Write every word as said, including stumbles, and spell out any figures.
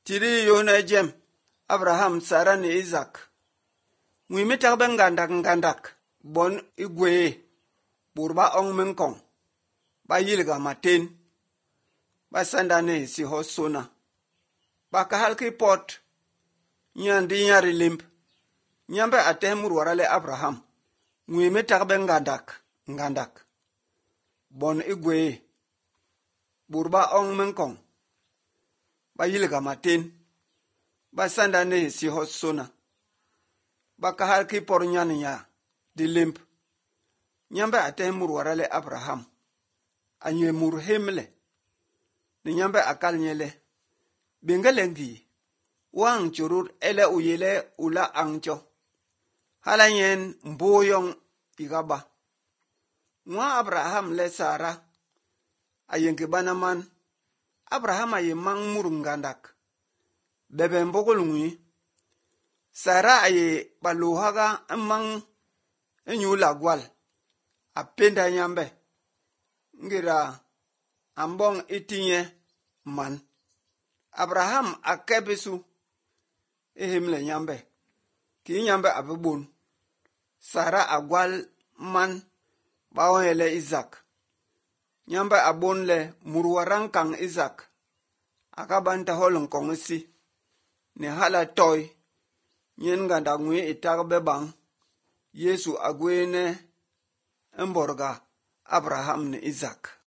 tiri yona jem Abraham Sara ni Isaac ngwi mi tak ben gandak gandak bon igwe burba ong men kong ba yilga maten ba sanda ne si hosona ba ka halki pot nyandi nyari limp nyambe atemur warale Abraham ngwi mi tak ben gandak gandak bon igwe burba ong men kong ba yilga maten ba sanda ne si hosona ba ka halki por nyani nya di limp nyambe atemur warale Abraham anye mur hemle ni nyambe akal nyele bengalengi wang churur ele uyele ula angcho halanyen mboyong igaba ngwa Abraham le Sara ayengi banaman Abraham aye mang murungandak bebe mbogolungwi Sara aye baluhaga mang enyula gwal apenda nyambe ngira ambong itinye man Abraham akebisu ehimle nyambe ki nyambe abubun Sara agwal man bawele Isaac nyambe abonle murwarang kang Isaac akabanta holong kongsi ne hala toy nyen ganda ngwi itagbe bang Yesu agwene emborga Abraham ne Isaac